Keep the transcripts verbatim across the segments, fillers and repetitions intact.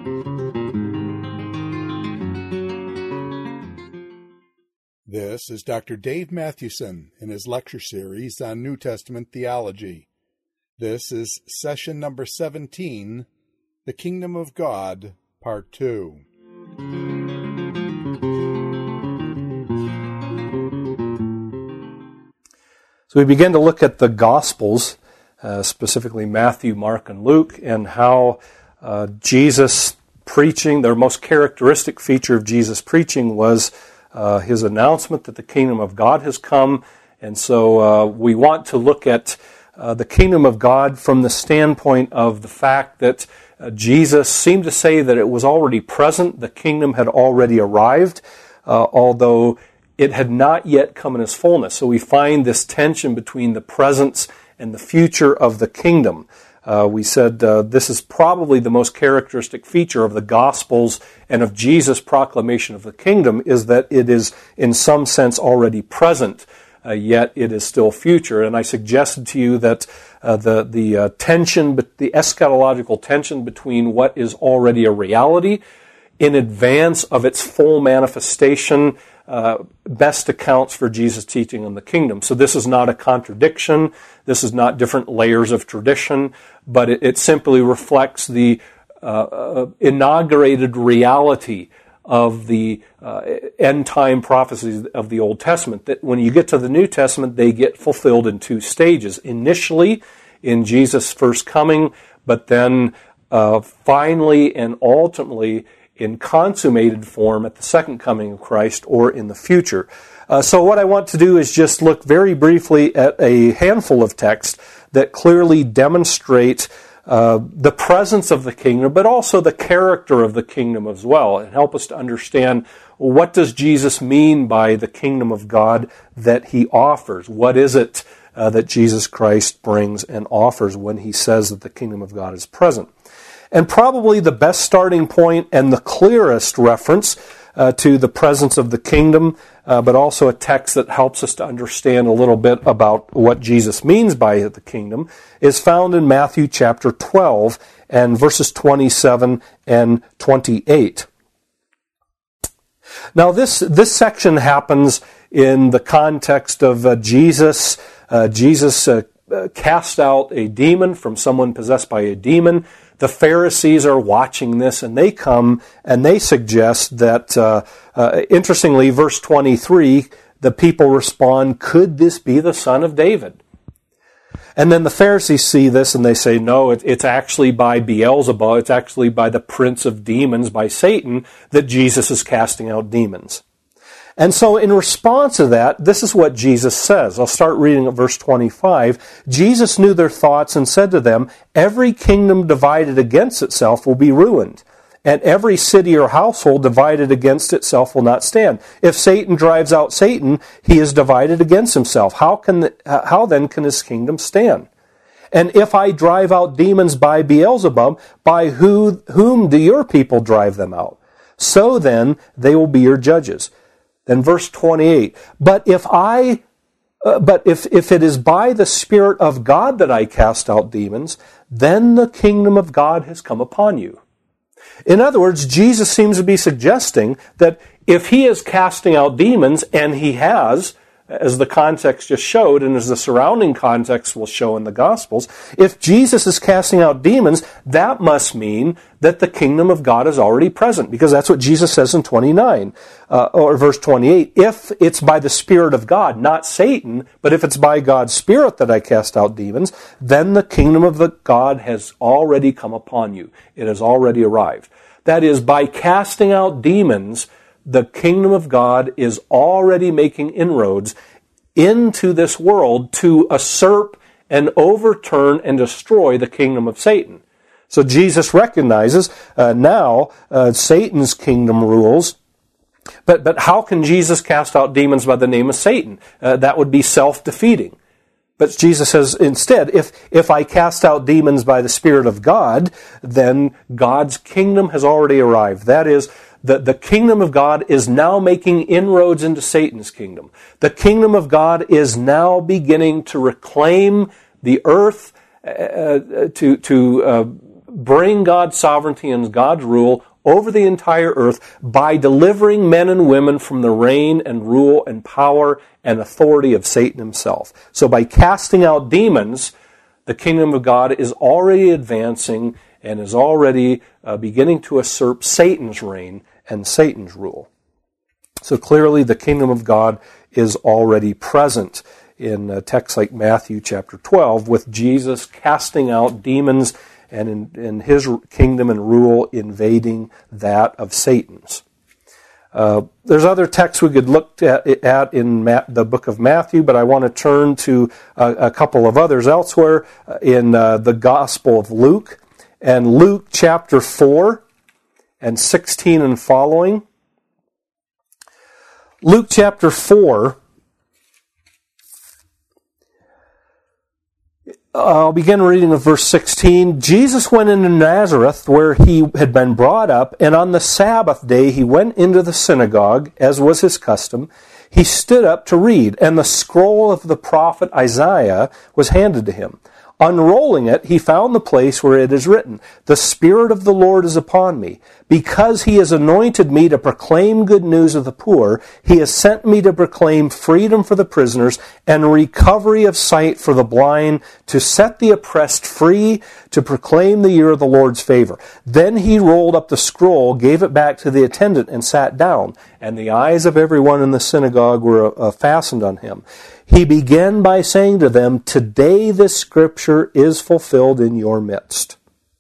This is Doctor Dave Mathewson in his lecture series on New Testament theology. This is session number seventeen, The Kingdom of God, Part two. So we begin to look at the Gospels, uh, specifically Matthew, Mark, and Luke, and how uh, Jesus preaching, their most characteristic feature of Jesus preaching was uh, his announcement that the kingdom of God has come. And so uh, we want to look at uh, the kingdom of God from the standpoint of the fact that uh, Jesus seemed to say that it was already present, the kingdom had already arrived, uh, although it had not yet come in its fullness. So we find this tension between the presence and the future of the kingdom. Uh, we said uh, this is probably the most characteristic feature of the Gospels and of Jesus' proclamation of the kingdom, is that it is in some sense already present, uh, yet it is still future. And I suggested to you that uh, the the uh, tension, the eschatological tension between what is already a reality in advance of its full manifestation Uh, best accounts for Jesus' teaching on the kingdom. So this is not a contradiction. This is not different layers of tradition, but it, it simply reflects the uh, uh, inaugurated reality of the uh, end-time prophecies of the Old Testament, that when you get to the New Testament, they get fulfilled in two stages. Initially, in Jesus' first coming, but then uh, finally and ultimately in consummated form at the second coming of Christ or in the future. Uh, so what I want to do is just look very briefly at a handful of texts that clearly demonstrate uh, the presence of the kingdom, but also the character of the kingdom as well, and help us to understand, what does Jesus mean by the kingdom of God that he offers? What is it uh, that Jesus Christ brings and offers when he says that the kingdom of God is present? And probably the best starting point and the clearest reference uh, to the presence of the kingdom, uh, but also a text that helps us to understand a little bit about what Jesus means by the kingdom, is found in Matthew chapter twelve and verses twenty-seven and twenty-eight. Now this, this section happens in the context of uh, Jesus. Uh, Jesus uh, cast out a demon from someone possessed by a demon. The Pharisees are watching this, and they come and they suggest that, uh, uh, interestingly, verse twenty-three, the people respond, "Could this be the son of David?" And then the Pharisees see this and they say, no, it, it's actually by Beelzebub, it's actually by the prince of demons, by Satan, that Jesus is casting out demons. And so in response to that, this is what Jesus says. I'll start reading at verse twenty-five. Jesus knew their thoughts and said to them, "Every kingdom divided against itself will be ruined, and every city or household divided against itself will not stand. If Satan drives out Satan, he is divided against himself. How can the, how then can his kingdom stand? And if I drive out demons by Beelzebub, by who, whom do your people drive them out? So then they will be your judges." Then verse twenty-eight, but if I, uh, but if, if it is by the Spirit of God that I cast out demons, then the kingdom of God has come upon you. In other words, Jesus seems to be suggesting that if he is casting out demons, and he has, as the context just showed, and as the surrounding context will show in the Gospels, if Jesus is casting out demons, that must mean that the kingdom of God is already present, because that's what Jesus says in twenty-nine, uh, or verse twenty-eight. If it's by the Spirit of God, not Satan, but if it's by God's Spirit that I cast out demons, then the kingdom of the God has already come upon you. It has already arrived. That is, by casting out demons, the kingdom of God is already making inroads into this world to usurp and overturn and destroy the kingdom of Satan. So Jesus recognizes uh, now uh, Satan's kingdom rules. But but how can Jesus cast out demons by the name of Satan? Uh, that would be self-defeating. But Jesus says instead, if, if I cast out demons by the Spirit of God, then God's kingdom has already arrived. That is, the, the kingdom of God is now making inroads into Satan's kingdom. The kingdom of God is now beginning to reclaim the earth, uh, to, to uh, bring God's sovereignty and God's rule over the entire earth by delivering men and women from the reign and rule and power and authority of Satan himself. So by casting out demons, the kingdom of God is already advancing and is already uh, beginning to usurp Satan's reign and Satan's rule. So clearly the kingdom of God is already present in uh, texts like Matthew chapter twelve, with Jesus casting out demons and in, in his kingdom and rule invading that of Satan's. Uh, there's other texts we could look at, at in Ma- the book of Matthew, but I want to turn to uh, a couple of others elsewhere uh, in uh, the Gospel of Luke. And Luke chapter four and sixteen and following. Luke chapter four, I'll begin reading with verse sixteen. Jesus went into Nazareth, where he had been brought up, and on the Sabbath day he went into the synagogue, as was his custom. He stood up to read, and the scroll of the prophet Isaiah was handed to him. Unrolling it, he found the place where it is written, "The Spirit of the Lord is upon me, because he has anointed me to proclaim good news of the poor. He has sent me to proclaim freedom for the prisoners and recovery of sight for the blind, to set the oppressed free, to proclaim the year of the Lord's favor." Then he rolled up the scroll, gave it back to the attendant, and sat down. And the eyes of everyone in the synagogue were uh, fastened on him. He began by saying to them, "Today this scripture is fulfilled in your midst."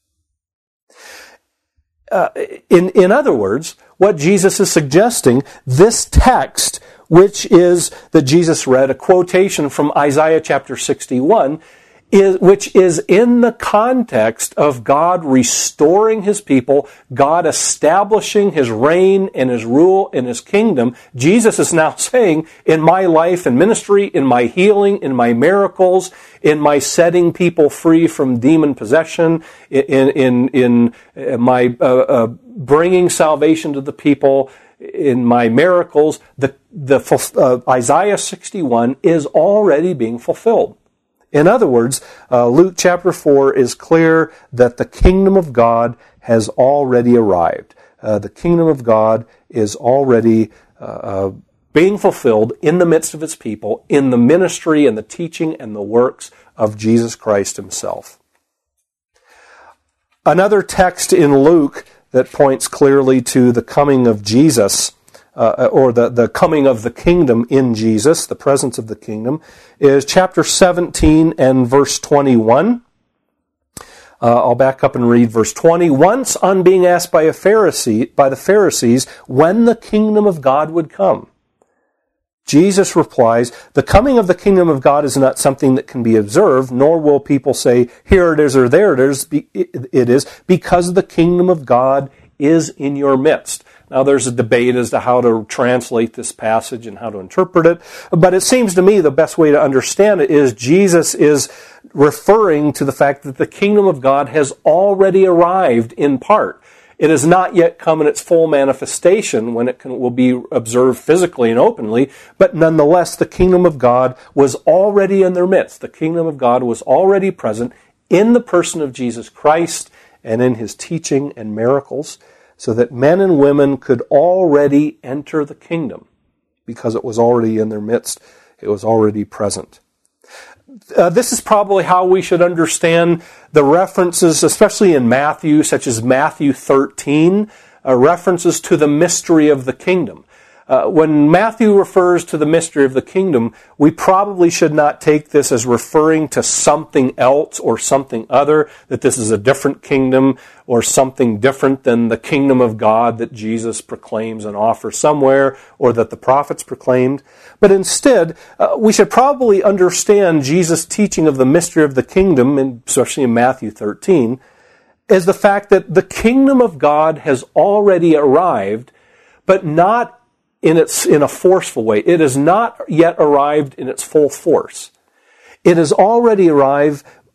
Uh, in, in other words, what Jesus is suggesting, this text, which is, that Jesus read, a quotation from Isaiah chapter sixty-one, is, which is in the context of God restoring his people, God establishing his reign and his rule in his kingdom. Jesus is now saying, in my life and ministry, in my healing, in my miracles, in my setting people free from demon possession, in in in my uh, uh, bringing salvation to the people, in my miracles, the the uh, Isaiah sixty-one is already being fulfilled. In other words, uh, Luke chapter four is clear that the kingdom of God has already arrived. Uh, the kingdom of God is already uh, uh, being fulfilled in the midst of its people, in the ministry and the teaching and the works of Jesus Christ himself. Another text in Luke that points clearly to the coming of Jesus, Uh, or the, the coming of the kingdom in Jesus, the presence of the kingdom, is chapter seventeen and verse twenty-one. Uh, I'll back up and read verse twenty. "Once on being asked by a Pharisee, by the Pharisees, when the kingdom of God would come, Jesus replies, 'The coming of the kingdom of God is not something that can be observed, nor will people say, here it is or there it is, it is, because the kingdom of God is in your midst.'" Now, there's a debate as to how to translate this passage and how to interpret it, but it seems to me the best way to understand it is Jesus is referring to the fact that the kingdom of God has already arrived in part. It has not yet come in its full manifestation when it can, will be observed physically and openly, but nonetheless, the kingdom of God was already in their midst. The kingdom of God was already present in the person of Jesus Christ and in his teaching and miracles, so that men and women could already enter the kingdom because it was already in their midst. It was already present. Uh, this is probably how we should understand the references, especially in Matthew, such as Matthew thirteen, uh, references to the mystery of the kingdom. Uh, when Matthew refers to the mystery of the kingdom, we probably should not take this as referring to something else or something other, that this is a different kingdom or something different than the kingdom of God that Jesus proclaims and offers somewhere, or that the prophets proclaimed. But instead, uh, we should probably understand Jesus' teaching of the mystery of the kingdom, and especially in Matthew thirteen, as the fact that the kingdom of God has already arrived, but not in its in a forceful way. It has not yet arrived in its full force. It has already arrived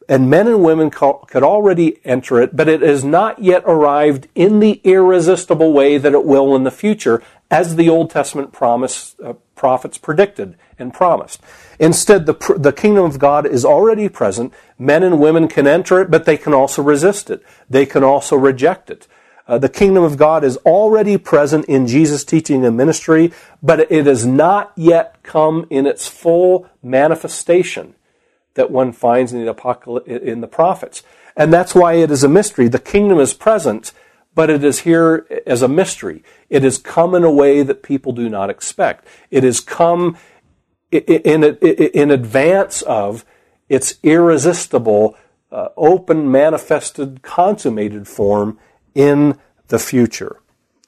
and men and women could already enter it, but it has not yet arrived in the irresistible way that it will in the future, as the Old Testament promise, uh, prophets predicted and promised. Instead, the, the kingdom of God is already present. Men and women can enter it, but they can also resist it. They can also reject it. Uh, the kingdom of God is already present in Jesus' teaching and ministry, but it has not yet come in its full manifestation that one finds in the apocalypse, in the prophets. And that's why it is a mystery. The kingdom is present, but it is here as a mystery. It has come in a way that people do not expect. It has come in, in, in advance of its irresistible, uh, open, manifested, consummated form in the future.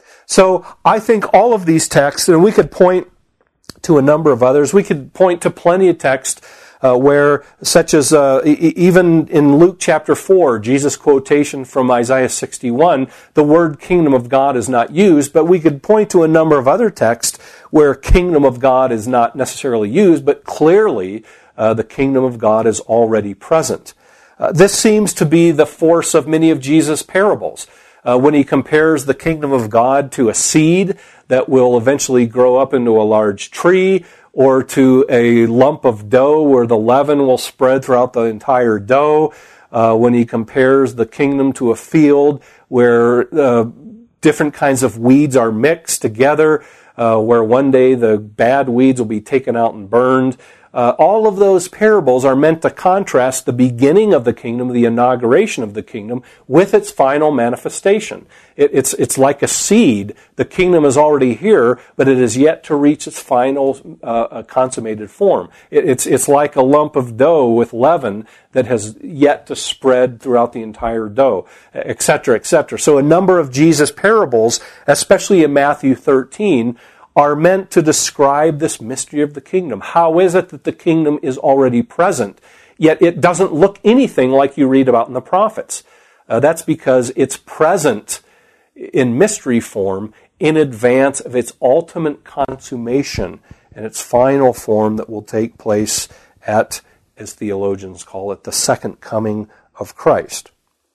So I think all of these texts, and we could point to a number of others. We could point to plenty of texts Uh, where, such as uh, e- even in Luke chapter four, Jesus' quotation from Isaiah sixty-one, the word kingdom of God is not used, but we could point to a number of other texts where kingdom of God is not necessarily used, but clearly uh, the kingdom of God is already present. Uh, this seems to be the force of many of Jesus' parables. Uh, when he compares the kingdom of God to a seed that will eventually grow up into a large tree, or to a lump of dough where the leaven will spread throughout the entire dough, uh, when he compares the kingdom to a field where uh, different kinds of weeds are mixed together, uh, where one day the bad weeds will be taken out and burned. Uh, all of those parables are meant to contrast the beginning of the kingdom, the inauguration of the kingdom, with its final manifestation. It, it's, it's like a seed. The kingdom is already here, but it is yet to reach its final uh, consummated form. It, it's, it's like a lump of dough with leaven that has yet to spread throughout the entire dough, et cetera, et cetera. So a number of Jesus' parables, especially in Matthew thirteen, are meant to describe this mystery of the kingdom. How is it that the kingdom is already present, yet it doesn't look anything like you read about in the prophets? Uh, that's because it's present in mystery form in advance of its ultimate consummation and its final form that will take place at, as theologians call it, the second coming of Christ.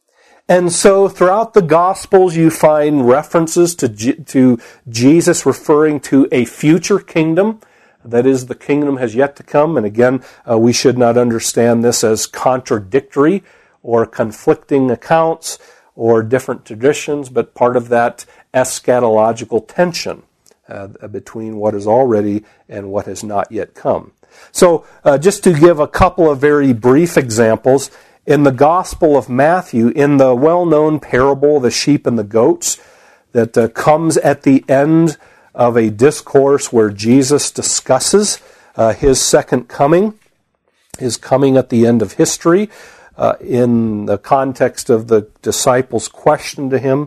And so throughout the Gospels you find references to, G- to Jesus referring to a future kingdom. That is, the kingdom has yet to come. And again, uh, we should not understand this as contradictory or conflicting accounts or different traditions, but part of that eschatological tension uh, between what is already and what has not yet come. So uh, just to give a couple of very brief examples, in the Gospel of Matthew, in the well-known parable, the sheep and the goats, that uh, comes at the end of a discourse where Jesus discusses uh, his second coming, his coming at the end of history, uh, in the context of the disciples' question to him.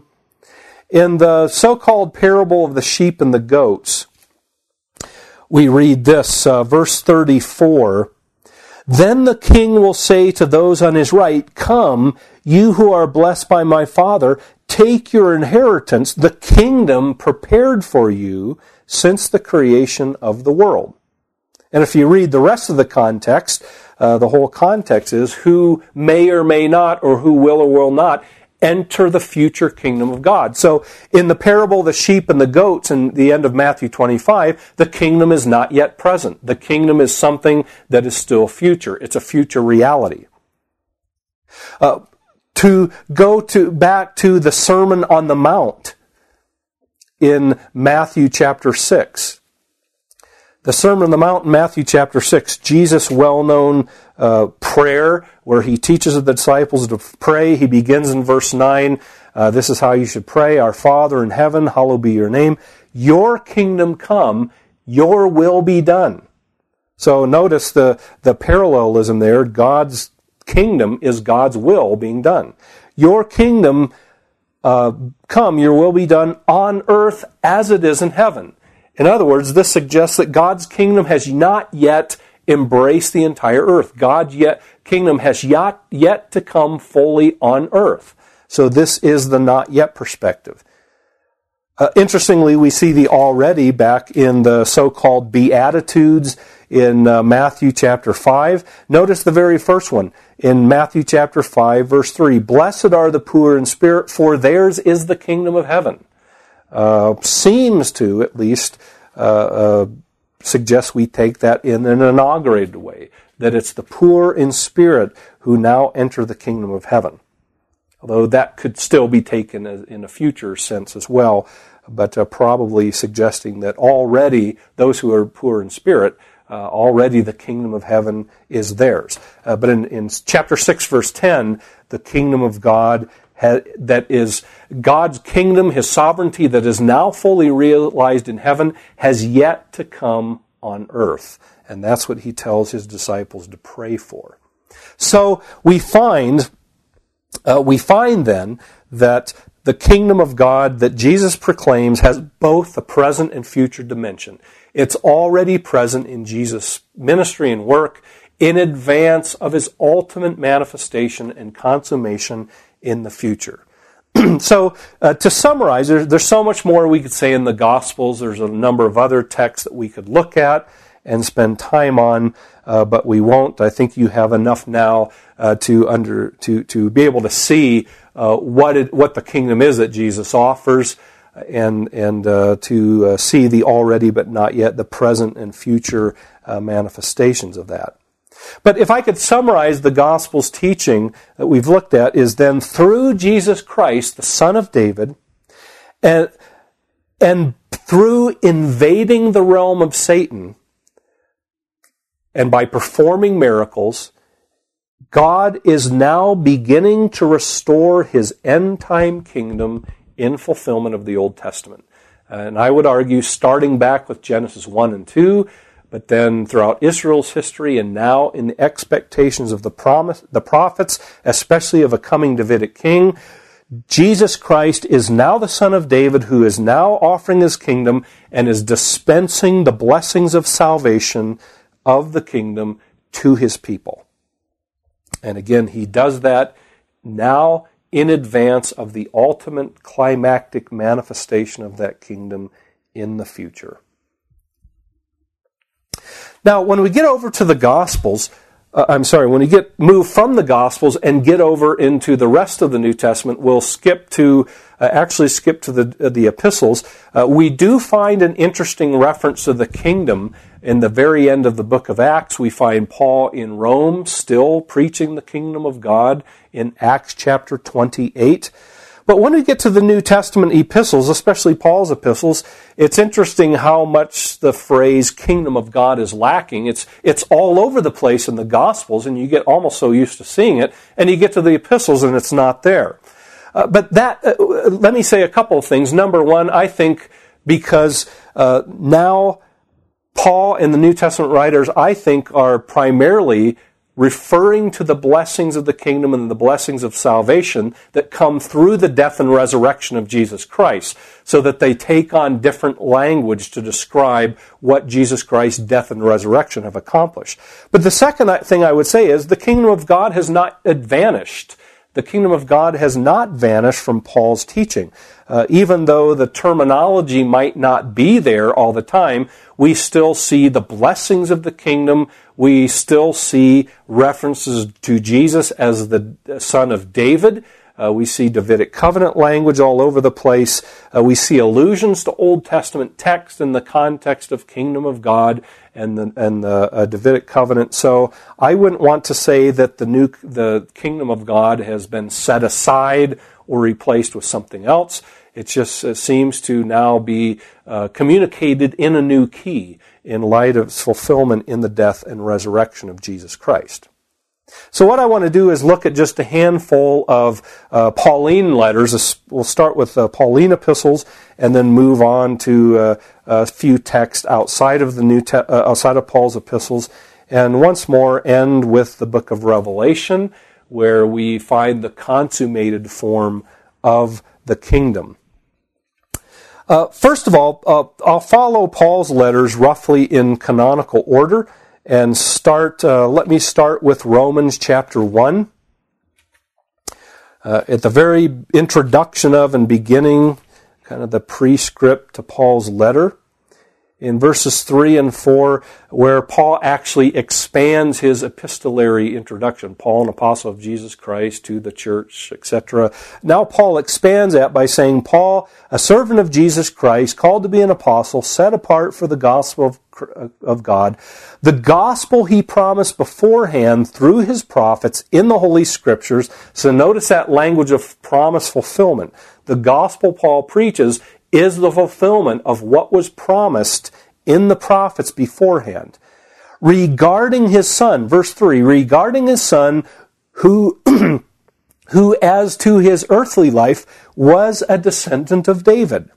In the so-called parable of the sheep and the goats, we read this, uh, verse thirty-four, "Then the king will say to those on his right, 'Come, you who are blessed by my Father, take your inheritance, the kingdom prepared for you since the creation of the world.'" And if you read the rest of the context, uh, the whole context is who may or may not, or who will or will not, enter the future kingdom of God. So in the parable of the sheep and the goats in the end of Matthew twenty-five, the kingdom is not yet present. The kingdom is something that is still future. It's a future reality. Uh, to go to back to the Sermon on the Mount in Matthew chapter six. The Sermon on the Mount in Matthew chapter six, Jesus' well-known uh, prayer where he teaches the disciples to pray. He begins in verse nine. Uh, this is how you should pray. "Our Father in heaven, hallowed be your name. Your kingdom come, your will be done." So notice the, the parallelism there. God's kingdom is God's will being done. Your kingdom uh, come, your will be done on earth as it is in heaven. In other words, this suggests that God's kingdom has not yet embraced the entire earth. God's yet, kingdom has yet, yet to come fully on earth. So this is the not yet perspective. Uh, interestingly, we see the already back in the so-called Beatitudes in uh, Matthew chapter five. Notice the very first one in Matthew chapter five, verse three. Blessed are the poor in spirit, for theirs is the kingdom of heaven. Uh, seems to, at least, uh, uh, suggest we take that in an inaugurated way, that it's the poor in spirit who now enter the kingdom of heaven. Although that could still be taken as, in a future sense as well, but uh, probably suggesting that already those who are poor in spirit, uh, already the kingdom of heaven is theirs. Uh, but in, in chapter six, verse ten, the kingdom of God, ha- that is God's kingdom, His sovereignty that is now fully realized in heaven, has yet to come on earth. And that's what He tells His disciples to pray for. So we find, uh, we find then that the kingdom of God that Jesus proclaims has both a present and future dimension. It's already present in Jesus' ministry and work in advance of His ultimate manifestation and consummation in the future. So, uh, to summarize, there's, there's so much more we could say in the Gospels. There's a number of other texts that we could look at and spend time on, uh, but we won't. I think you have enough now uh, to under to to be able to see uh, what it, what the kingdom is that Jesus offers, and and uh, to uh, see the already but not yet, the present and future uh, manifestations of that. But if I could summarize the Gospel's teaching that we've looked at, is then through Jesus Christ, the Son of David, and and through invading the realm of Satan, and by performing miracles, God is now beginning to restore His end-time kingdom in fulfillment of the Old Testament. And I would argue, starting back with Genesis one and two, but then throughout Israel's history, and now in the expectations of the promise, the prophets, especially of a coming Davidic king, Jesus Christ is now the Son of David, who is now offering His kingdom and is dispensing the blessings of salvation of the kingdom to His people. And again, He does that now in advance of the ultimate climactic manifestation of that kingdom in the future. Now, when we get over to the Gospels, uh, I'm sorry, when we get move from the Gospels and get over into the rest of the New Testament, we'll skip to, uh, actually skip to the, uh, the epistles. Uh, we do find an interesting reference to the kingdom in the very end of the book of Acts. We find Paul in Rome still preaching the kingdom of God in Acts chapter twenty-eight. But when we get to the New Testament epistles, especially Paul's epistles, it's interesting how much the phrase kingdom of God is lacking. It's it's all over the place in the Gospels, and you get almost so used to seeing it, and you get to the epistles and it's not there. Uh, but that, uh, let me say a couple of things. Number one, I think because uh, now Paul and the New Testament writers, I think, are primarily referring to the blessings of the kingdom and the blessings of salvation that come through the death and resurrection of Jesus Christ, so that they take on different language to describe what Jesus Christ's death and resurrection have accomplished. But the second thing I would say is the kingdom of God has not vanished. The kingdom of God has not vanished from Paul's teaching. Uh, even though the terminology might not be there all the time, we still see the blessings of the kingdom. We still see references to Jesus as the Son of David. Uh, we see Davidic covenant language all over the place. Uh, we see allusions to Old Testament text in the context of kingdom of God and the, and the uh, Davidic covenant. So I wouldn't want to say that the new the kingdom of God has been set aside or replaced with something else. It just uh, seems to now be uh, communicated in a new key in light of its fulfillment in the death and resurrection of Jesus Christ. So what I want to do is look at just a handful of uh, Pauline letters. We'll start with uh, Pauline epistles and then move on to uh, a few texts outside of the New Te- uh, outside of Paul's epistles, and once more end with the book of Revelation, where we find the consummated form of the kingdom. Uh, first of all, uh, I'll follow Paul's letters roughly in canonical order. And start. Uh, let me start with Romans chapter one. Uh, at the very introduction of and beginning, kind of the prescript to Paul's letter, in verses three and four, where Paul actually expands his epistolary introduction. Paul, an apostle of Jesus Christ to the church, et cetera. Now Paul expands that by saying, Paul, a servant of Jesus Christ, called to be an apostle, set apart for the gospel of, of God, the gospel he promised beforehand through his prophets in the Holy Scriptures. So notice that language of promise fulfillment. The gospel Paul preaches is the fulfillment of what was promised in the prophets beforehand. Regarding his son, verse three, regarding his son who, who as to his earthly life was a descendant of David,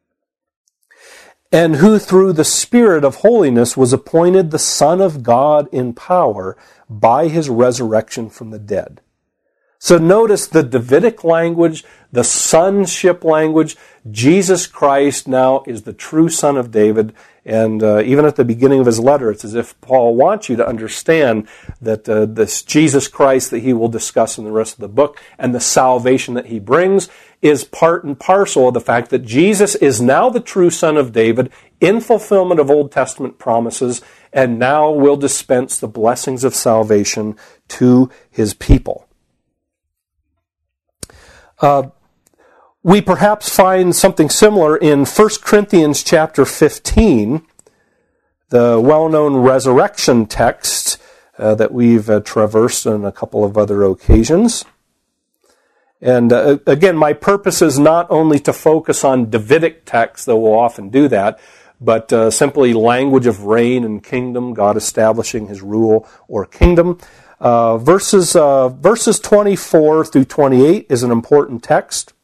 and who through the Spirit of holiness was appointed the Son of God in power by his resurrection from the dead. So notice the Davidic language, the sonship language. Jesus Christ now is the true son of David. And uh, even at the beginning of his letter, it's as if Paul wants you to understand that uh, this Jesus Christ that he will discuss in the rest of the book and the salvation that he brings is part and parcel of the fact that Jesus is now the true son of David in fulfillment of Old Testament promises, and now will dispense the blessings of salvation to his people. Uh, we perhaps find something similar in First Corinthians chapter fifteen, the well-known resurrection text uh, that we've uh, traversed on a couple of other occasions. And uh, again, my purpose is not only to focus on Davidic texts, though we'll often do that, but uh, simply language of reign and kingdom, God establishing his rule or kingdom. Uh, verses uh, verses twenty-four through twenty-eight is an important text.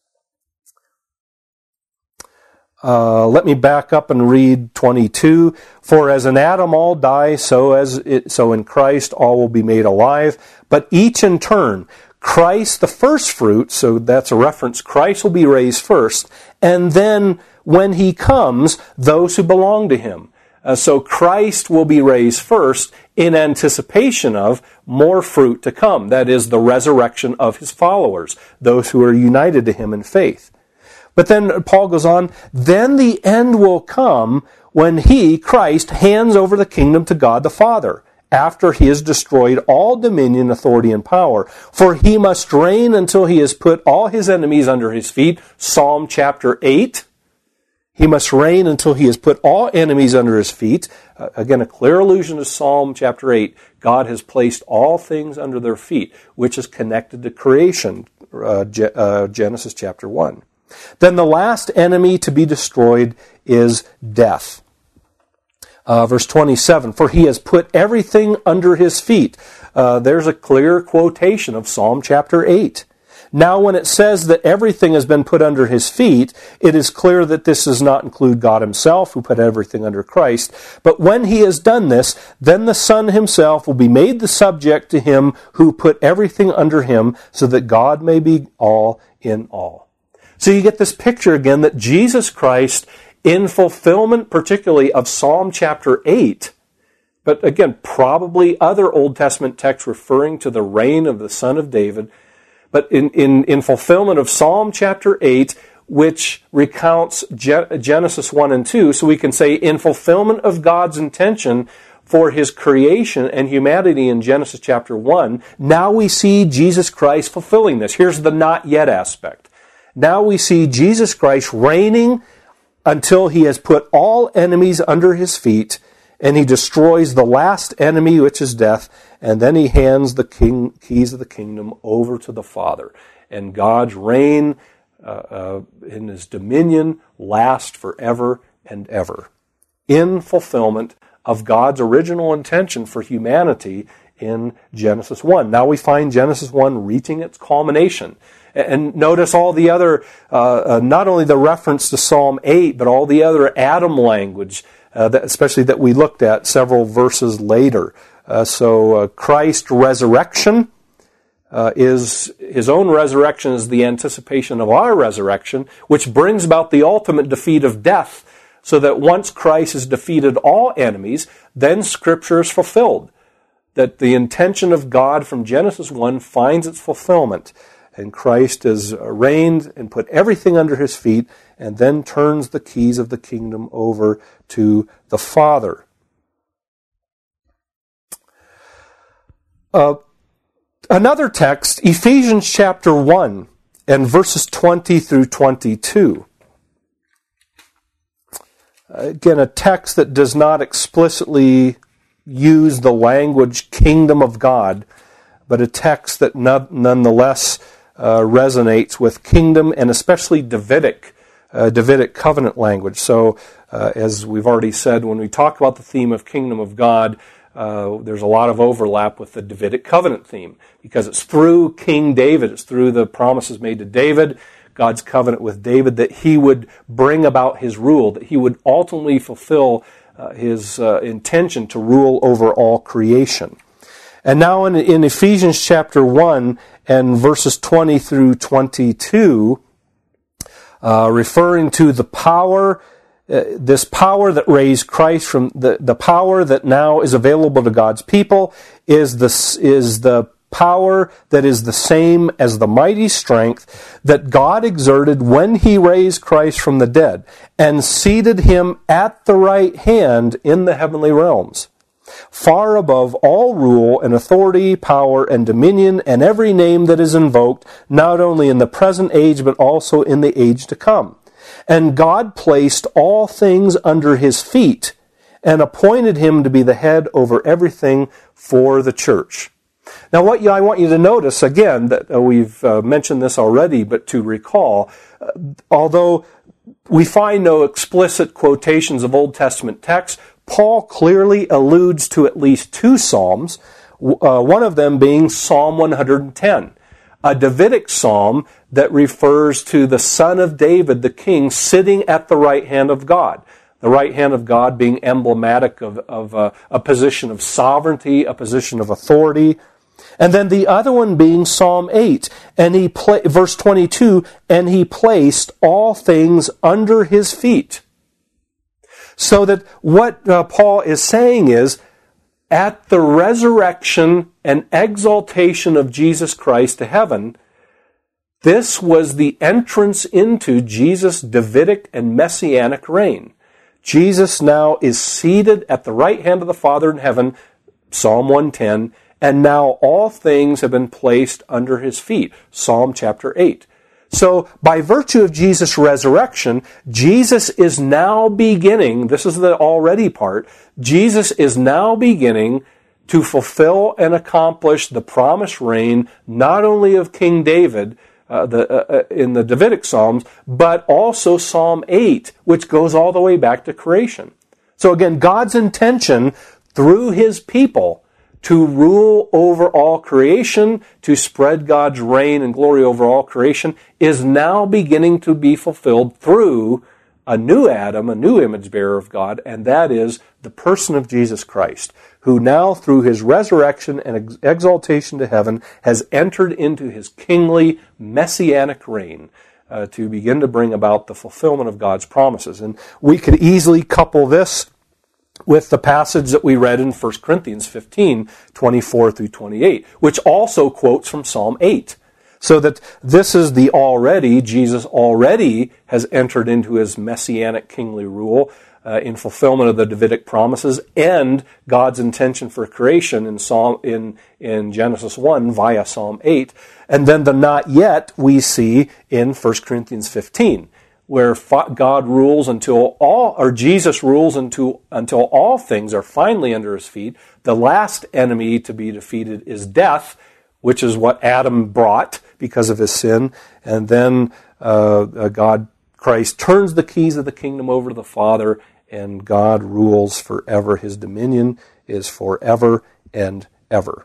Uh, let me back up and read twenty-two. For as in Adam all die, so as it, so in Christ all will be made alive, but each in turn. Christ the first fruit, so that's a reference. Christ will be raised first, and then when he comes, those who belong to him. Uh, so Christ will be raised first in anticipation of more fruit to come. That is the resurrection of his followers, those who are united to him in faith. But then Paul goes on, then the end will come when he, Christ, hands over the kingdom to God the Father, after he has destroyed all dominion, authority, and power. For he must reign until he has put all his enemies under his feet. Psalm chapter eight. He must reign until he has put all enemies under his feet. Uh, again, a clear allusion to Psalm chapter eight. God has placed all things under their feet, which is connected to creation, uh, Ge- uh, Genesis chapter one. Then the last enemy to be destroyed is death. Uh, verse twenty-seven, for he has put everything under his feet. Uh, there's a clear quotation of Psalm chapter eight. Now, when it says that everything has been put under his feet, it is clear that this does not include God himself, who put everything under Christ. But when he has done this, then the Son himself will be made the subject to him who put everything under him, so that God may be all in all. So you get this picture again that Jesus Christ, in fulfillment particularly of Psalm chapter eight, but again, probably other Old Testament texts referring to the reign of the Son of David, but in, in, in fulfillment of Psalm chapter eight, which recounts Genesis one and two, so we can say in fulfillment of God's intention for his creation and humanity in Genesis chapter one, now we see Jesus Christ fulfilling this. Here's the not yet aspect. Now we see Jesus Christ reigning until he has put all enemies under his feet, and he destroys the last enemy, which is death, and then he hands the king, keys of the kingdom over to the Father. And God's reign uh, uh, in his dominion lasts forever and ever, in fulfillment of God's original intention for humanity in Genesis one. Now we find Genesis one reaching its culmination. And notice all the other, uh, uh, not only the reference to Psalm eight, but all the other Adam language, uh, that, especially that we looked at several verses later. Uh, so uh, Christ's resurrection uh, is, his own resurrection is the anticipation of our resurrection, which brings about the ultimate defeat of death, so that once Christ has defeated all enemies, then Scripture is fulfilled. That the intention of God from Genesis one finds its fulfillment. and Christ has reigned and put everything under his feet, and then turns the keys of the kingdom over to the Father. Uh, another text, Ephesians chapter one, and verses twenty through twenty-two. Again, a text that does not explicitly use the language kingdom of God, but a text that no, nonetheless uh, resonates with kingdom and especially Davidic, uh, Davidic covenant language. So, uh, as we've already said, when we talk about the theme of kingdom of God, uh, there's a lot of overlap with the Davidic covenant theme, because it's through King David, it's through the promises made to David, God's covenant with David, that he would bring about his rule, that he would ultimately fulfill uh, his uh, intention to rule over all creation. And now in, in Ephesians chapter one and verses twenty through twenty-two, uh, referring to the power, uh, this power that raised Christ from the, the power that now is available to God's people is the, is the power that is the same as the mighty strength that God exerted when he raised Christ from the dead and seated him at the right hand in the heavenly realms, far above all rule and authority, power and dominion, and every name that is invoked, not only in the present age, but also in the age to come. And God placed all things under his feet and appointed him to be the head over everything for the church. Now, what I want you to notice, again, that uh, we've uh, mentioned this already, but to recall, uh, although we find no explicit quotations of Old Testament texts, Paul clearly alludes to at least two psalms, uh, one of them being Psalm one hundred ten, a Davidic psalm that refers to the son of David, the king, sitting at the right hand of God. The right hand of God being emblematic of, of uh, a position of sovereignty, a position of authority. And then the other one being Psalm eight, and he pla- verse twenty-two, and he placed all things under his feet. So that what uh, Paul is saying is, at the resurrection and exaltation of Jesus Christ to heaven, this was the entrance into Jesus' Davidic and Messianic reign. Jesus now is seated at the right hand of the Father in heaven, Psalm one ten, and now all things have been placed under his feet, Psalm chapter eight. So, by virtue of Jesus' resurrection, Jesus is now beginning, this is the already part, Jesus is now beginning to fulfill and accomplish the promised reign, not only of King David, uh, the, uh, in the Davidic Psalms, but also Psalm eight, which goes all the way back to creation. So again, God's intention through his people to rule over all creation, to spread God's reign and glory over all creation, is now beginning to be fulfilled through a new Adam, a new image bearer of God, and that is the person of Jesus Christ, who now, through his resurrection and ex- exaltation to heaven, has entered into his kingly, messianic reign uh, to begin to bring about the fulfillment of God's promises. And we could easily couple this with the passage that we read in First Corinthians fifteen, twenty-four through twenty-eight, which also quotes from Psalm eight. So that this is the already, Jesus already has entered into his messianic kingly rule uh, in fulfillment of the Davidic promises and God's intention for creation in Psalm in, in Genesis one via Psalm eight. And then the not yet we see in First Corinthians fifteen. Where God rules until all, or Jesus rules until, until all things are finally under his feet. The last enemy to be defeated is death, which is what Adam brought because of his sin. And then uh, God, Christ, turns the keys of the kingdom over to the Father, and God rules forever. His dominion is forever and ever.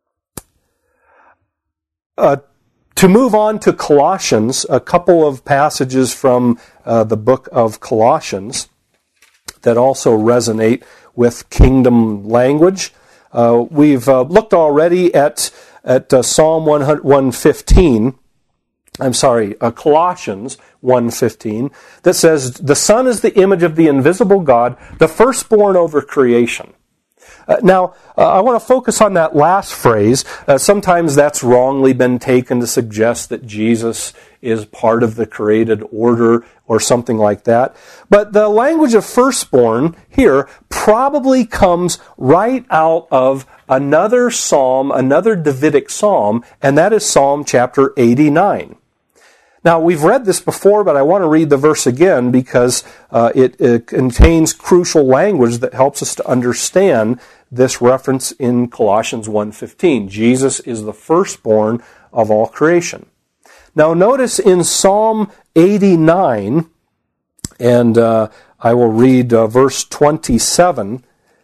Uh, To move on to Colossians, a couple of passages from uh, the book of Colossians that also resonate with kingdom language. Uh, we've uh, looked already at at uh, Psalm one fifteen. I'm sorry, uh, Colossians one fifteen, that says, "The Son is the image of the invisible God, the firstborn over creation." Uh, now, uh, I want to focus on that last phrase. Uh, sometimes that's wrongly been taken to suggest that Jesus is part of the created order or something like that. But the language of firstborn here probably comes right out of another psalm, another Davidic psalm, and that is Psalm chapter eighty-nine. Now, we've read this before, but I want to read the verse again because uh, it, it contains crucial language that helps us to understand this reference in Colossians one fifteen. Jesus is the firstborn of all creation. Now, notice in Psalm eighty-nine, and uh, I will read uh, verse twenty-seven.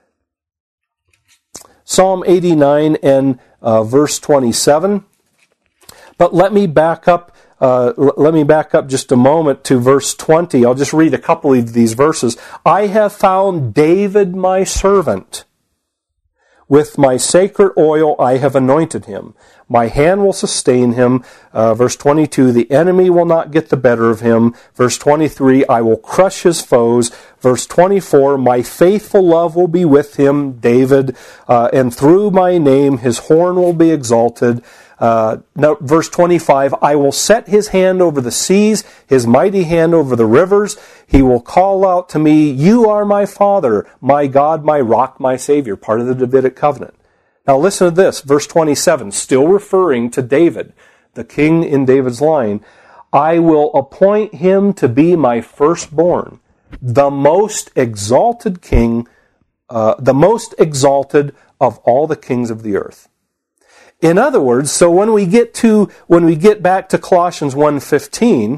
Psalm eighty-nine and uh, verse twenty-seven. But let me back up Uh, let me back up just a moment to verse twenty. I'll just read a couple of these verses. I have found David my servant. With my sacred oil I have anointed him. My hand will sustain him. Uh, verse twenty-two, the enemy will not get the better of him. Verse twenty-three, I will crush his foes. Verse twenty-four, my faithful love will be with him, David, uh, and through my name his horn will be exalted. Uh, no, verse twenty-five, I will set his hand over the seas, his mighty hand over the rivers. He will call out to me, you are my Father, my God, my rock, my Savior, part of the Davidic covenant. Now listen to this, verse twenty-seven, still referring to David, the king in David's line. I will appoint him to be my firstborn, the most exalted king, uh, the most exalted of all the kings of the earth. In other words, so when we get to when we get back to Colossians one fifteen,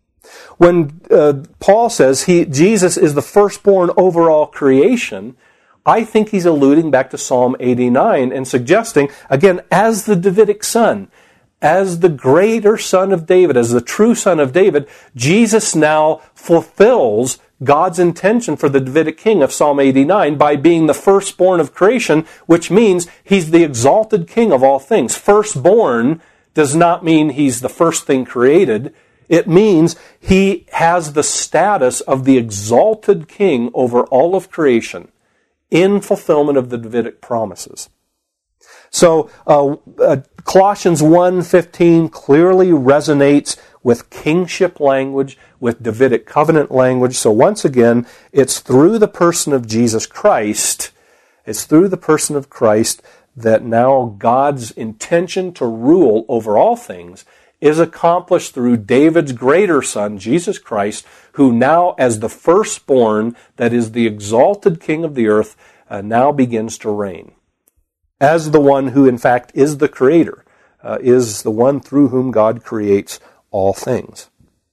when uh, Paul says he Jesus is the firstborn over all creation, I think he's alluding back to Psalm eighty-nine and suggesting, again, as the Davidic son, as the greater son of David, as the true son of David, Jesus now fulfills God's intention for the Davidic king of Psalm eighty-nine by being the firstborn of creation, which means he's the exalted king of all things. Firstborn does not mean he's the first thing created. It means he has the status of the exalted king over all of creation in fulfillment of the Davidic promises. So uh, uh, Colossians one fifteen clearly resonates with kingship language, with Davidic covenant language. So once again, it's through the person of Jesus Christ, it's through the person of Christ that now God's intention to rule over all things is accomplished through David's greater son, Jesus Christ, who now, as the firstborn, that is the exalted king of the earth, uh, now begins to reign. As the one who, in fact, is the creator, uh, is the one through whom God creates all things.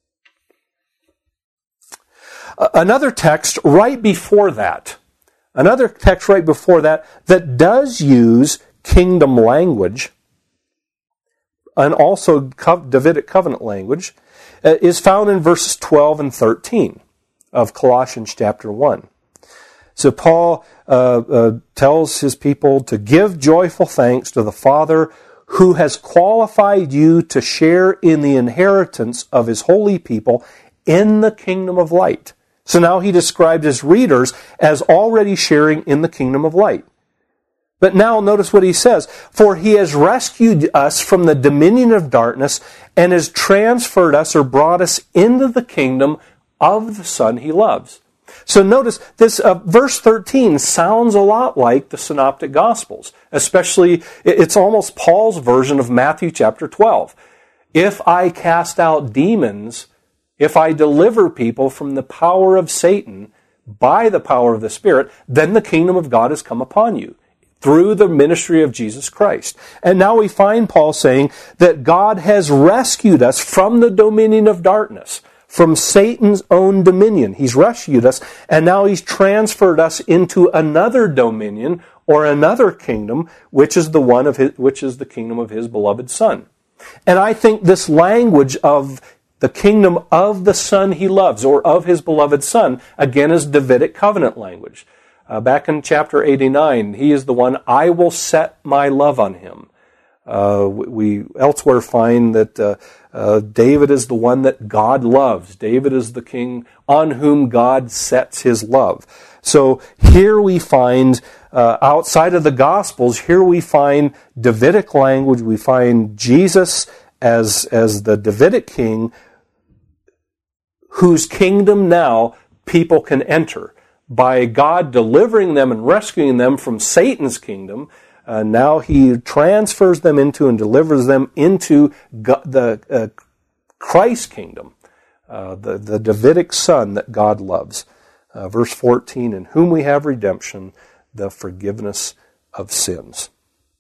Uh, another text right before that, another text right before that, that does use kingdom language, and also Davidic covenant language, uh, is found in verses twelve and thirteen of Colossians chapter one. So Paul uh, uh, tells his people to give joyful thanks to the Father who has qualified you to share in the inheritance of his holy people in the kingdom of light. So now he described his readers as already sharing in the kingdom of light. But now notice what he says. For he has rescued us from the dominion of darkness and has transferred us or brought us into the kingdom of the Son he loves. So notice this uh, verse thirteen sounds a lot like the Synoptic Gospels. Especially, it's almost Paul's version of Matthew chapter twelve. If I cast out demons, if I deliver people from the power of Satan by the power of the Spirit, then the kingdom of God has come upon you through the ministry of Jesus Christ. And now we find Paul saying that God has rescued us from the dominion of darkness, from Satan's own dominion. He's rescued us, and now he's transferred us into another dominion or another kingdom, which is the one of his, which is the kingdom of his beloved Son. And I think this language of the kingdom of the Son he loves, or of his beloved Son, again is Davidic covenant language. Uh, back in chapter eighty-nine, he is the one, I will set my love on him. Uh, we elsewhere find that uh, uh, David is the one that God loves. David is the king on whom God sets his love. So here we find, uh, outside of the Gospels, here we find Davidic language. We find Jesus as, as the Davidic king whose kingdom now people can enter. By God delivering them and rescuing them from Satan's kingdom, Uh, now he transfers them into and delivers them into God, the uh, Christ kingdom, uh, the, the Davidic son that God loves. Uh, verse fourteen, in whom we have redemption, the forgiveness of sins.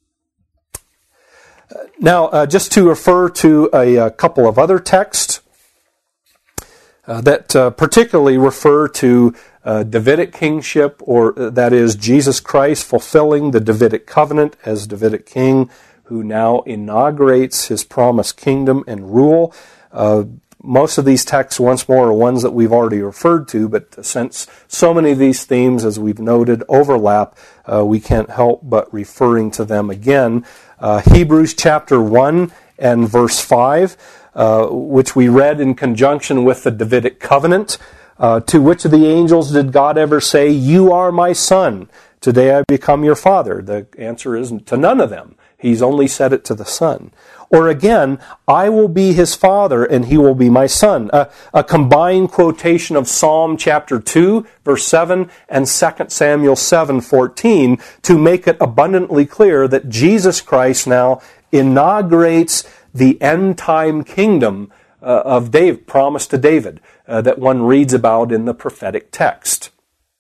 Uh, now, uh, just to refer to a, a couple of other texts uh, that uh, particularly refer to Uh, Davidic kingship, or uh, that is Jesus Christ fulfilling the Davidic covenant as Davidic king, who now inaugurates his promised kingdom and rule. Uh, most of these texts, once more, are ones that we've already referred to, but since so many of these themes, as we've noted, overlap, uh, we can't help but referring to them again. Uh, Hebrews chapter one and verse five, uh, which we read in conjunction with the Davidic covenant. Uh, to which of the angels did God ever say, "You are my son, today I become your father"? The answer is to none of them. He's only said it to the Son. Or again, "I will be his father, and he will be my son." Uh, a combined quotation of Psalm chapter two, verse seven, and Second Samuel seven, fourteen, to make it abundantly clear that Jesus Christ now inaugurates the end-time kingdom uh, of David, promised to David. Uh, that one reads about in the prophetic text.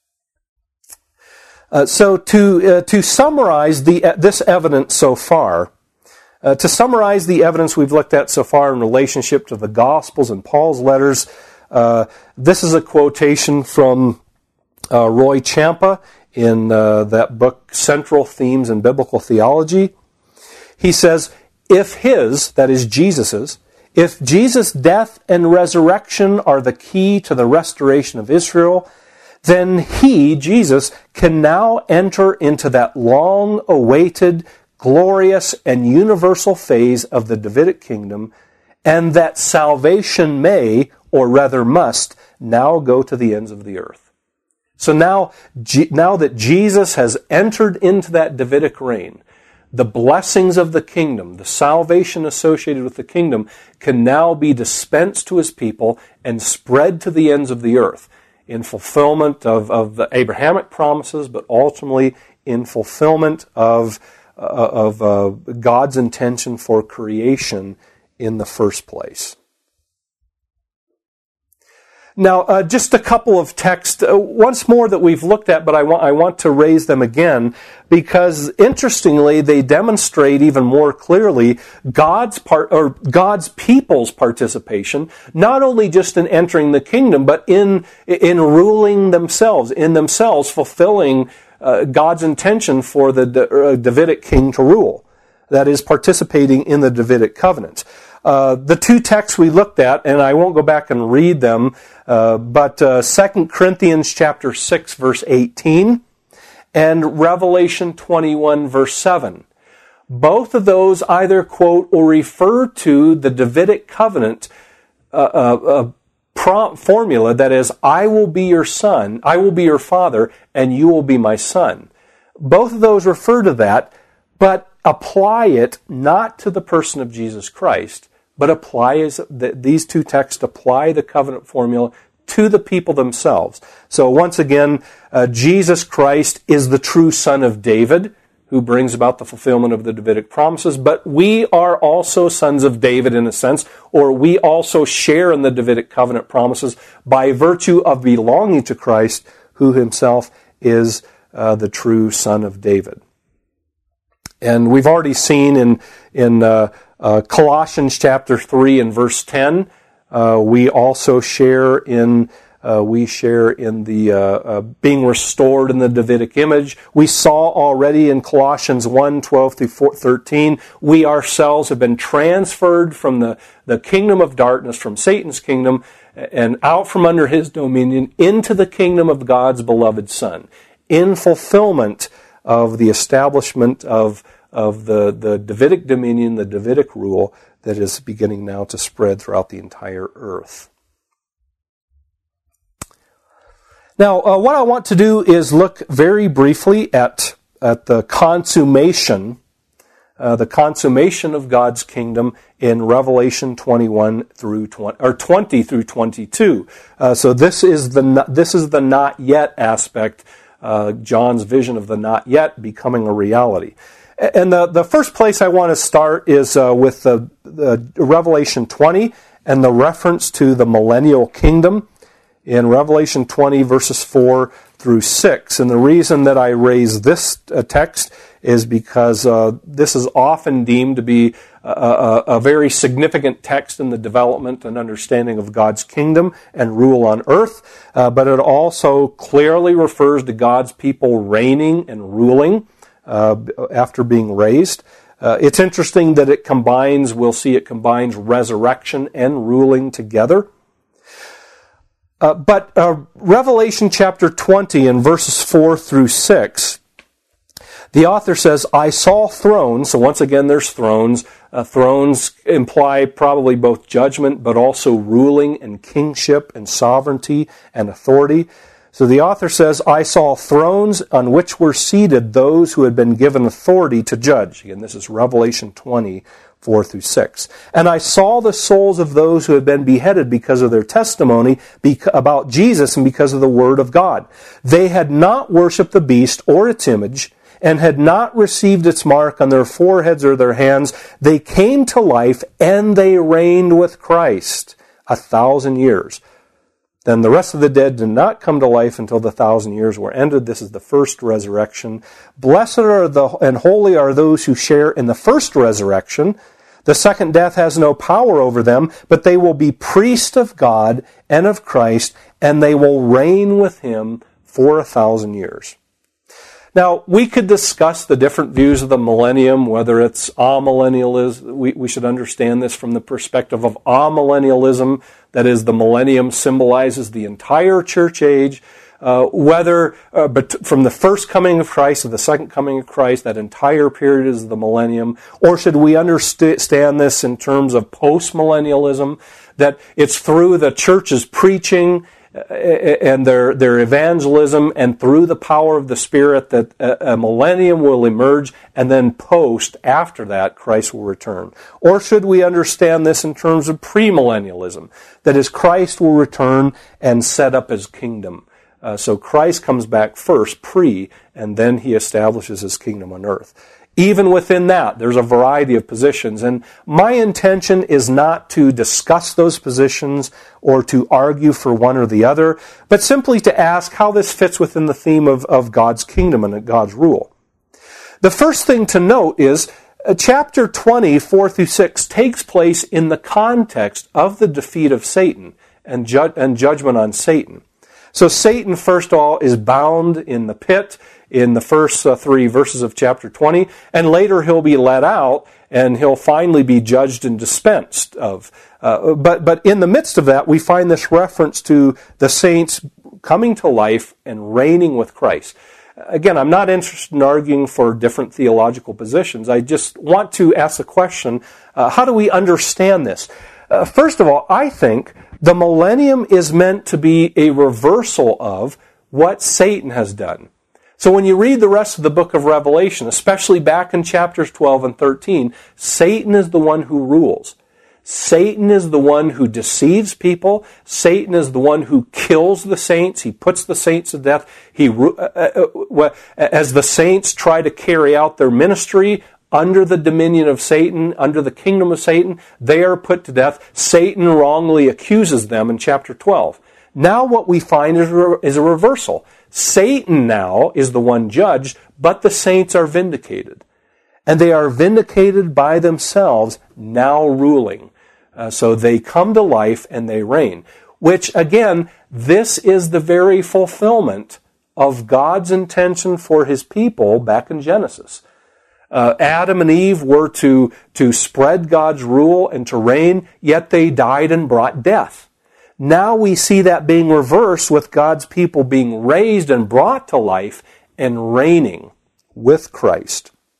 Uh, so to uh, to summarize the uh, this evidence so far, uh, to summarize the evidence we've looked at so far in relationship to the Gospels and Paul's letters, uh, this is a quotation from uh, Roy Champa in uh, that book, Central Themes in Biblical Theology. He says, "If his," that is Jesus's, "if Jesus' death and resurrection are the key to the restoration of Israel, then he, Jesus, can now enter into that long-awaited, glorious, and universal phase of the Davidic kingdom, and that salvation may, or rather must, now go to the ends of the earth." So now, now that Jesus has entered into that Davidic reign, the blessings of the kingdom, the salvation associated with the kingdom, can now be dispensed to his people and spread to the ends of the earth in fulfillment of, of the Abrahamic promises, but ultimately in fulfillment of, uh, of uh, God's intention for creation in the first place. Now, uh, just a couple of texts, uh, once more that we've looked at, but I want, I want to raise them again, because interestingly, they demonstrate even more clearly God's part, or God's people's participation, not only just in entering the kingdom, but in, in ruling themselves, in themselves fulfilling uh, God's intention for the uh, Davidic king to rule. That is, participating in the Davidic covenant. Uh, the two texts we looked at, and I won't go back and read them, uh, but uh, Second Corinthians chapter six, verse eighteen, and Revelation twenty-one, verse seven. Both of those either quote or refer to the Davidic covenant uh, uh, uh, prompt formula, that is, "I will be your son, I will be your father, and you will be my son." Both of those refer to that, but apply it not to the person of Jesus Christ, but apply as the, these two texts apply the covenant formula to the people themselves. So once again, uh, Jesus Christ is the true son of David, who brings about the fulfillment of the Davidic promises, but we are also sons of David in a sense, or we also share in the Davidic covenant promises by virtue of belonging to Christ, who himself is uh, the true son of David. And we've already seen in in uh, uh, Colossians chapter three and verse ten, uh, we also share in uh, we share in the uh, uh, being restored in the Davidic image. We saw already in Colossians one, twelve through thirteen, we ourselves have been transferred from the, the kingdom of darkness, from Satan's kingdom, and out from under his dominion into the kingdom of God's beloved Son, in fulfillment of the establishment of, of the, the Davidic dominion, the Davidic rule that is beginning now to spread throughout the entire earth. Now, uh, what I want to do is look very briefly at, at the consummation, uh, the consummation of God's kingdom in Revelation twenty-one through twenty, or twenty through twenty-two. Uh, so this is the this is the not yet aspect, uh, John's vision of the not yet becoming a reality. And the, the first place I want to start is uh, with the, the Revelation twenty and the reference to the millennial kingdom in Revelation twenty, verses four through six. And the reason that I raise this uh, text is because uh, this is often deemed to be a, a, a very significant text in the development and understanding of God's kingdom and rule on earth. Uh, but it also clearly refers to God's people reigning and ruling Uh, after being raised. Uh, it's interesting that it combines, we'll see it combines resurrection and ruling together. Uh, but uh, Revelation chapter twenty and verses four through six, the author says, I saw thrones, so once again there's thrones. Uh, thrones imply probably both judgment, but also ruling and kingship and sovereignty and authority. So the author says, I saw thrones on which were seated those who had been given authority to judge. Again, this is Revelation twenty, four through six. And I saw the souls of those who had been beheaded because of their testimony about Jesus and because of the word of God. They had not worshipped the beast or its image and had not received its mark on their foreheads or their hands. They came to life and they reigned with Christ a thousand years. Then the rest of the dead did not come to life until the thousand years were ended. This is the first resurrection. Blessed are the and holy are those who share in the first resurrection. The second death has no power over them, but they will be priests of God and of Christ, and they will reign with him for a thousand years. Now, we could discuss the different views of the millennium, whether it's amillennialism. We, we should understand this from the perspective of amillennialism. That is, the millennium symbolizes the entire church age. Uh, whether uh, but from the first coming of Christ to the second coming of Christ, that entire period is the millennium. Or should we understand this in terms of postmillennialism, that it's through the church's preaching and their their evangelism and through the power of the Spirit that a, a millennium will emerge, and then post, after that, Christ will return? Or should we understand this in terms of premillennialism, that is, Christ will return and set up his kingdom? Uh, so Christ comes back first, pre, and then he establishes his kingdom on earth. Even within that, there's a variety of positions, and my intention is not to discuss those positions or to argue for one or the other, but simply to ask how this fits within the theme of, of God's kingdom and God's rule. The first thing to note is uh, chapter twenty, four through six takes place in the context of the defeat of Satan and, ju- and judgment on Satan. So Satan, first of all, is bound in the pit in the first uh, three verses of chapter twenty, and later he'll be let out, and he'll finally be judged and dispensed of. Uh, but but in the midst of that, we find this reference to the saints coming to life and reigning with Christ. Again, I'm not interested in arguing for different theological positions. I just want to ask the question, uh, how do we understand this? Uh, first of all, I think the millennium is meant to be a reversal of what Satan has done. So when you read the rest of the book of Revelation, especially back in chapters twelve and thirteen, Satan is the one who rules. Satan is the one who deceives people. Satan is the one who kills the saints. He puts the saints to death. He, uh, uh, as the saints try to carry out their ministry under the dominion of Satan, under the kingdom of Satan, they are put to death. Satan wrongly accuses them in chapter twelve. Now what we find is, is a reversal. Satan now is the one judged, but the saints are vindicated. And they are vindicated by themselves, now ruling. Uh, so they come to life and they reign. Which, again, this is the very fulfillment of God's intention for his people back in Genesis. Uh, Adam and Eve were to, to spread God's rule and to reign, yet they died and brought death. Now we see that being reversed with God's people being raised and brought to life and reigning with Christ.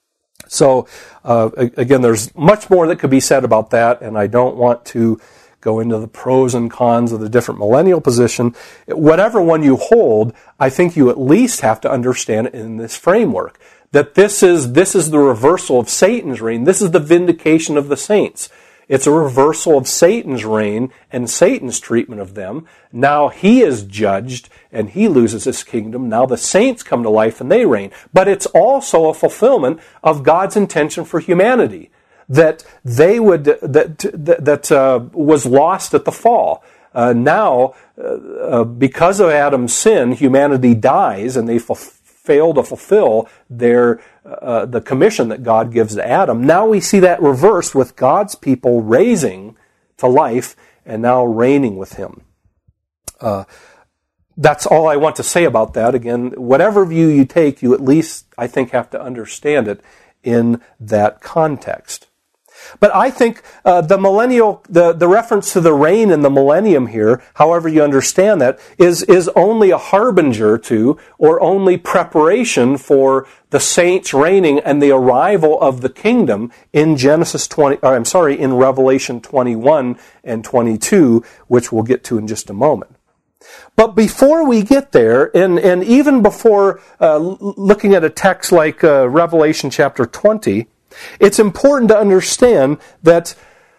So, uh, again, there's much more that could be said about that, and I don't want to go into the pros and cons of the different millennial position. Whatever one you hold, I think you at least have to understand it in this framework. That this is, this is the reversal of Satan's reign. This is the vindication of the saints. It's a reversal of Satan's reign and Satan's treatment of them. Now he is judged and he loses his kingdom. Now the saints come to life and they reign. But it's also a fulfillment of God's intention for humanity. That they would, that, that, that uh, was lost at the fall. Uh, now, uh, because of Adam's sin, humanity dies and they fulfill fail to fulfill their uh, the commission that God gives to Adam. Now we see that reversed with God's people raising to life and now reigning with Him. Uh, that's all I want to say about that. Again, whatever view you take, you at least, I think, have to understand it in that context. But I think uh, the millennial, the, the reference to the reign in the millennium here, however you understand that, is, is only a harbinger to, or only preparation for the saints reigning and the arrival of the kingdom in Genesis twenty, or I'm sorry, in Revelation twenty-one and twenty-two, which we'll get to in just a moment. But before we get there, and, and even before uh, looking at a text like uh, Revelation chapter twenty, it's important to understand that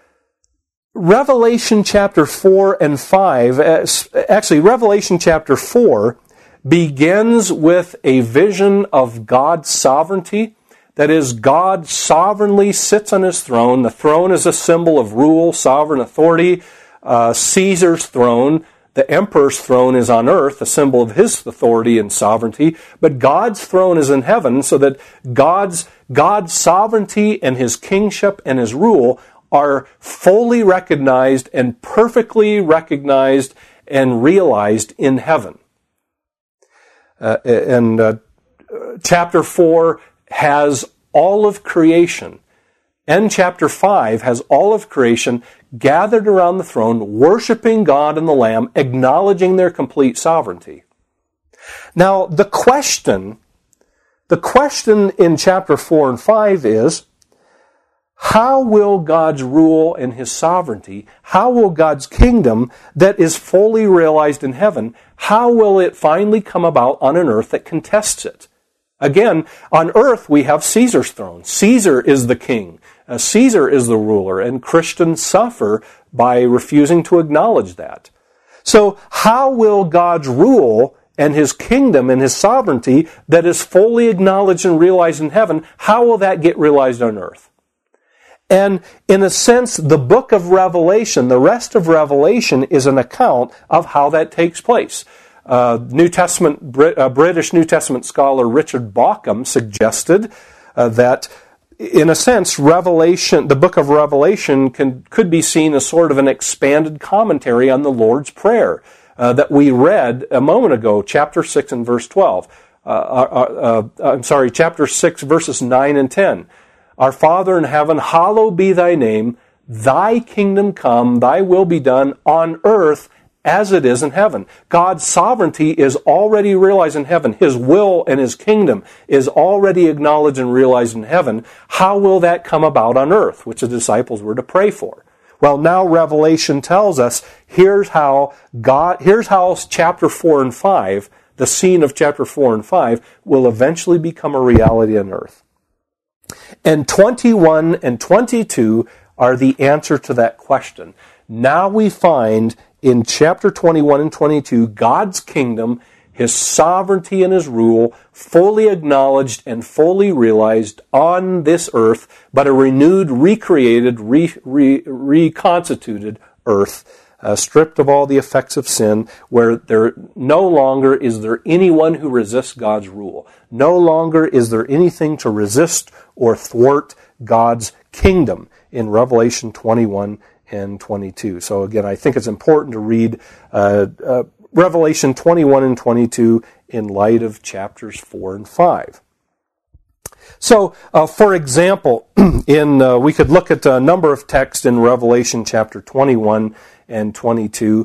Revelation chapter four and five, actually Revelation chapter four, begins with a vision of God's sovereignty. That is, God sovereignly sits on His throne. The throne is a symbol of rule, sovereign authority. Uh, Caesar's throne, the emperor's throne, is on earth, a symbol of his authority and sovereignty. But God's throne is in heaven, so that God's God's sovereignty and His kingship and His rule are fully recognized and perfectly recognized and realized in heaven. Uh, and uh, chapter four has all of creation. And chapter five has all of creation gathered around the throne, worshiping God and the Lamb, acknowledging their complete sovereignty. Now, the question, the question in chapter four and five is, how will God's rule and His sovereignty, how will God's kingdom that is fully realized in heaven, how will it finally come about on an earth that contests it? Again, on earth we have Caesar's throne. Caesar is the king. Uh, Caesar is the ruler, and Christians suffer by refusing to acknowledge that. So how will God's rule and His kingdom and His sovereignty that is fully acknowledged and realized in heaven, how will that get realized on earth? And in a sense, the book of Revelation, the rest of Revelation, is an account of how that takes place. Uh, New Testament, Brit, uh, British New Testament scholar Richard Bauckham suggested uh, that, in a sense, Revelation, the book of Revelation, can could be seen as sort of an expanded commentary on the Lord's Prayer uh, that we read a moment ago, chapter six and verse twelve. Uh, uh, uh, I'm sorry, chapter six, verses nine and ten. Our Father in heaven, hallowed be Thy name. Thy kingdom come, Thy will be done on earth as it is in heaven. God's sovereignty is already realized in heaven. His will and His kingdom is already acknowledged and realized in heaven. How will that come about on earth, which the disciples were to pray for? Well, now Revelation tells us, here's how God, here's how chapter four and five, the scene of chapter four and five, will eventually become a reality on earth. And twenty-one and twenty-two are the answer to that question. Now we find in chapter twenty-one and twenty-two, God's kingdom, His sovereignty and His rule, fully acknowledged and fully realized on this earth, but a renewed, recreated, re, re, reconstituted earth, uh, stripped of all the effects of sin, where there no longer is there anyone who resists God's rule. No longer is there anything to resist or thwart God's kingdom in Revelation twenty-one and twenty-two. So again, I think it's important to read uh, uh, Revelation twenty-one and twenty-two in light of chapters four and five. So, uh, for example, in uh, we could look at a number of texts in Revelation chapter twenty-one and twenty-two,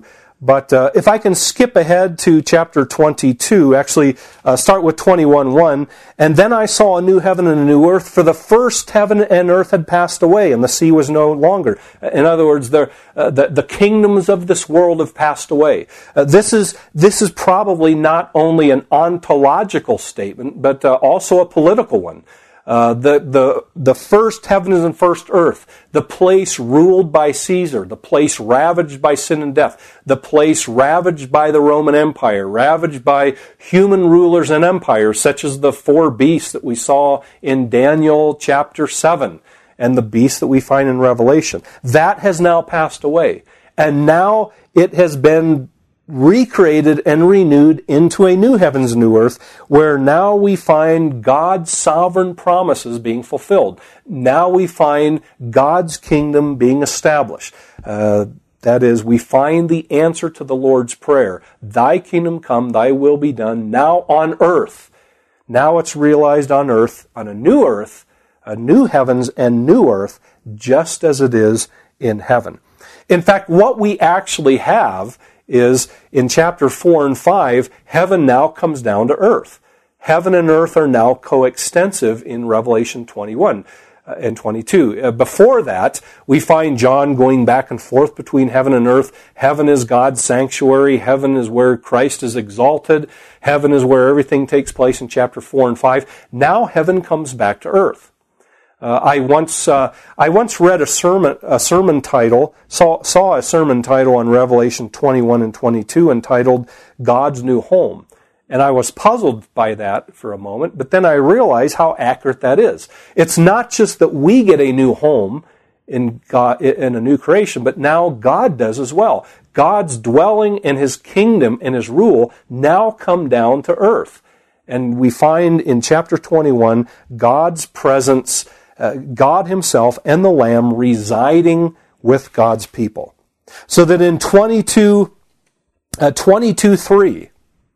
But uh, if I can skip ahead to chapter twenty-two, actually uh, start with twenty-one one, and then I saw a new heaven and a new earth, for the first heaven and earth had passed away, and the sea was no longer. In other words, the uh, the, the kingdoms of this world have passed away. Uh, this is this is probably not only an ontological statement, but uh, also a political one. Uh, the, the, the first heavens and first earth, the place ruled by Caesar, the place ravaged by sin and death, the place ravaged by the Roman Empire, ravaged by human rulers and empires, such as the four beasts that we saw in Daniel chapter seven, and the beasts that we find in Revelation. That has now passed away. And now it has been recreated and renewed into a new heavens and new earth, where now we find God's sovereign promises being fulfilled. Now we find God's kingdom being established. Uh, that is, we find the answer to the Lord's Prayer. Thy kingdom come, thy will be done, now on earth. Now it's realized on earth, on a new earth, a new heavens and new earth, just as it is in heaven. In fact, what we actually have is in chapter four and five, heaven now comes down to earth. Heaven and earth are now coextensive in Revelation twenty-one and twenty-two. Uh, before that, we find John going back and forth between heaven and earth. Heaven is God's sanctuary. Heaven is where Christ is exalted. Heaven is where everything takes place in chapter four and five. Now heaven comes back to earth. Uh, I once uh, I once read a sermon a sermon title saw saw a sermon title on Revelation twenty-one and twenty-two entitled God's New Home, and I was puzzled by that for a moment. But then I realized how accurate that is. It's not just that we get a new home in God in a new creation, but now God does as well. God's dwelling and His kingdom and His rule now come down to earth, and we find in chapter twenty-one God's presence. Uh, God Himself and the Lamb residing with God's people. So that in twenty-two, uh, twenty-two three,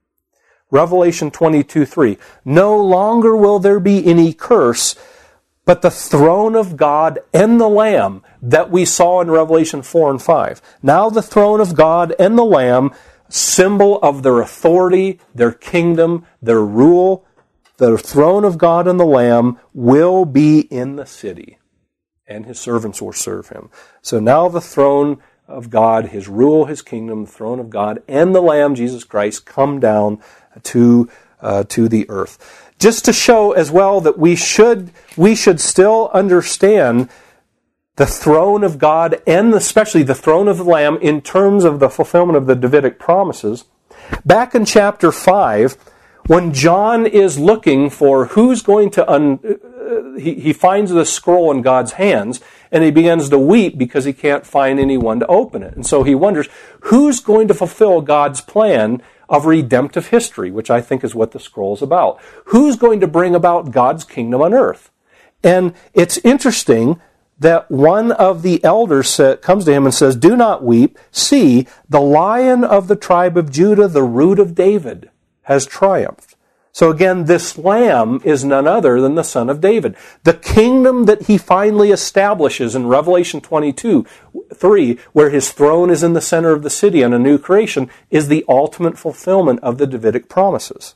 Revelation twenty-two three, no longer will there be any curse, but the throne of God and the Lamb that we saw in Revelation four and five. Now the throne of God and the Lamb, symbol of their authority, their kingdom, their rule, the throne of God and the Lamb will be in the city, and His servants will serve Him. So now the throne of God, His rule, His kingdom, the throne of God, and the Lamb, Jesus Christ, come down to uh, to the earth. Just to show as well that we should we should still understand the throne of God and especially the throne of the Lamb in terms of the fulfillment of the Davidic promises. Back in chapter five, when John is looking for who's going to, un, uh, he, he finds the scroll in God's hands, and he begins to weep because he can't find anyone to open it. And so he wonders, who's going to fulfill God's plan of redemptive history, which I think is what the scroll is about? Who's going to bring about God's kingdom on earth? And it's interesting that one of the elders comes to him and says, do not weep. See, the Lion of the tribe of Judah, the Root of David, has triumphed. So again, this Lamb is none other than the Son of David. The kingdom that He finally establishes in Revelation twenty-two three, where His throne is in the center of the city on a new creation, is the ultimate fulfillment of the Davidic promises.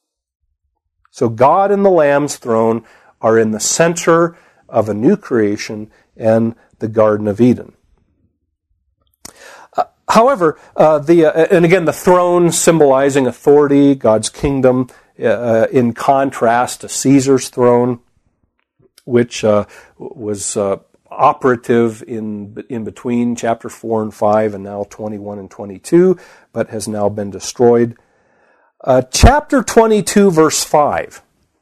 So God and the Lamb's throne are in the center of a new creation and the Garden of Eden. However, uh, the uh, and again, the throne symbolizing authority, God's kingdom, uh, in contrast to Caesar's throne, which uh, was uh, operative in in between chapter four and five, and now twenty-one and twenty-two, but has now been destroyed. Uh, chapter twenty-two, verse five.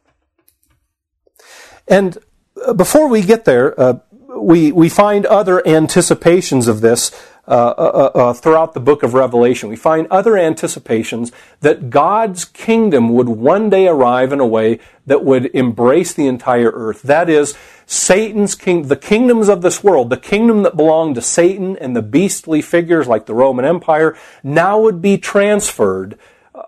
And before we get there, uh, we we find other anticipations of this. Uh, uh, uh, throughout the book of Revelation. We find other anticipations that God's kingdom would one day arrive in a way that would embrace the entire earth. That is, Satan's king, the kingdoms of this world, the kingdom that belonged to Satan and the beastly figures like the Roman Empire, now would be transferred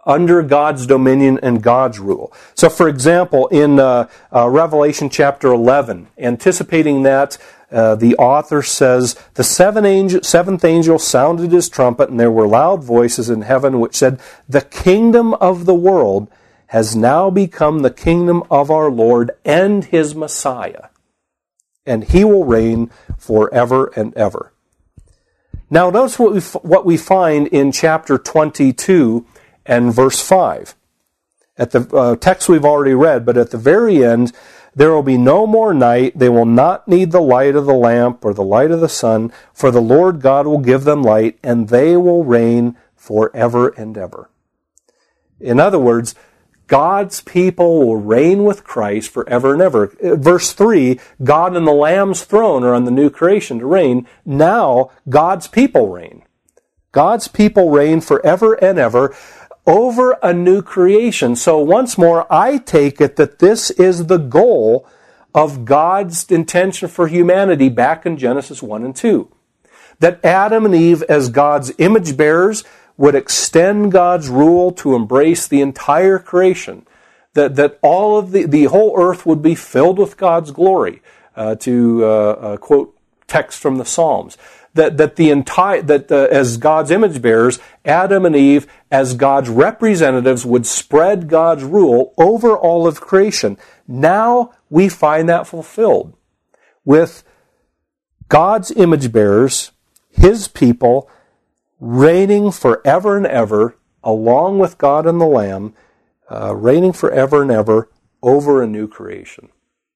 under God's dominion and God's rule. So, for example, in uh, uh, Revelation chapter eleven, anticipating that, uh, the author says, the seven angel, seventh angel sounded his trumpet, and there were loud voices in heaven which said, the kingdom of the world has now become the kingdom of our Lord and his Messiah, and he will reign forever and ever. Now, notice what we, what we find in chapter twenty-two and verse five. At the uh, text we've already read, but at the very end, there will be no more night. They will not need the light of the lamp or the light of the sun, for the Lord God will give them light, and they will reign forever and ever. In other words, God's people will reign with Christ forever and ever. Verse three, God and the Lamb's throne are on the new creation to reign. Now, God's people reign. God's people reign forever and ever over a new creation. So once more, I take it that this is the goal of God's intention for humanity back in Genesis one and two. That Adam and Eve, as God's image bearers, would extend God's rule to embrace the entire creation. That, that all of the, the whole earth would be filled with God's glory, uh, to uh, uh, quote text from the Psalms. That, that the entire, that uh, as God's image bearers, Adam and Eve, as God's representatives, would spread God's rule over all of creation. Now we find that fulfilled with God's image bearers, his people, reigning forever and ever, along with God and the Lamb, uh, reigning forever and ever over a new creation.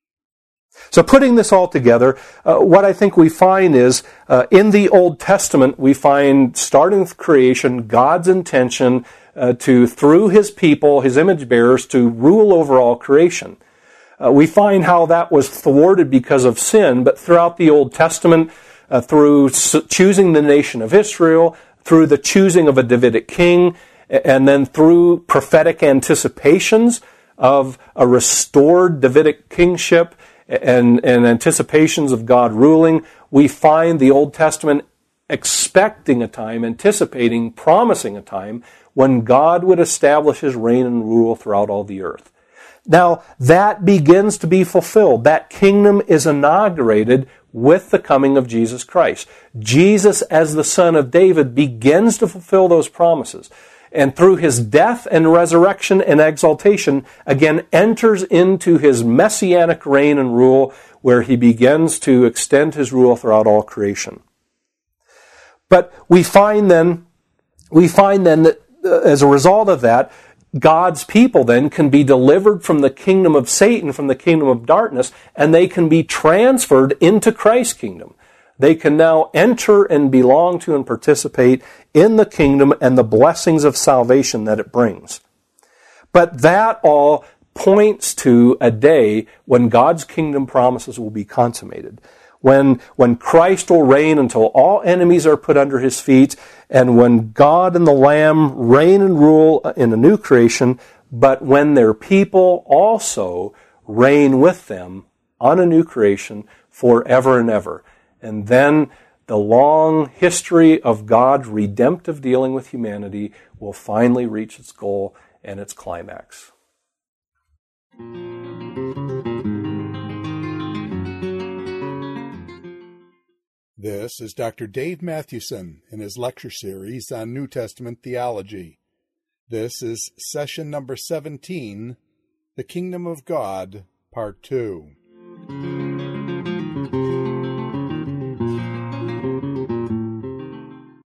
So putting this all together, uh, what I think we find is, uh, in the Old Testament, we find, starting with creation, God's intention uh, to, through his people, his image bearers, to rule over all creation. Uh, we find how that was thwarted because of sin, but throughout the Old Testament, uh, through choosing the nation of Israel, through the choosing of a Davidic king, and then through prophetic anticipations of a restored Davidic kingship, and, and anticipations of God ruling, we find the Old Testament expecting a time, anticipating, promising a time when God would establish his reign and rule throughout all the earth. Now, that begins to be fulfilled. That kingdom is inaugurated with the coming of Jesus Christ. Jesus, as the Son of David, begins to fulfill those promises. And through his death and resurrection and exaltation, again enters into his messianic reign and rule, where he begins to extend his rule throughout all creation. But we find then, we find then that uh, as a result of that, God's people then can be delivered from the kingdom of Satan, from the kingdom of darkness, and they can be transferred into Christ's kingdom. They can now enter and belong to and participate in the kingdom and the blessings of salvation that it brings. But that all points to a day when God's kingdom promises will be consummated. When, when Christ will reign until all enemies are put under his feet, and when God and the Lamb reign and rule in a new creation, but when their people also reign with them on a new creation forever and ever. And then the long history of God's redemptive dealing with humanity will finally reach its goal and its climax. This is Doctor Dave Mathewson in his lecture series on New Testament theology. This is session number seventeen, The Kingdom of God, Part two.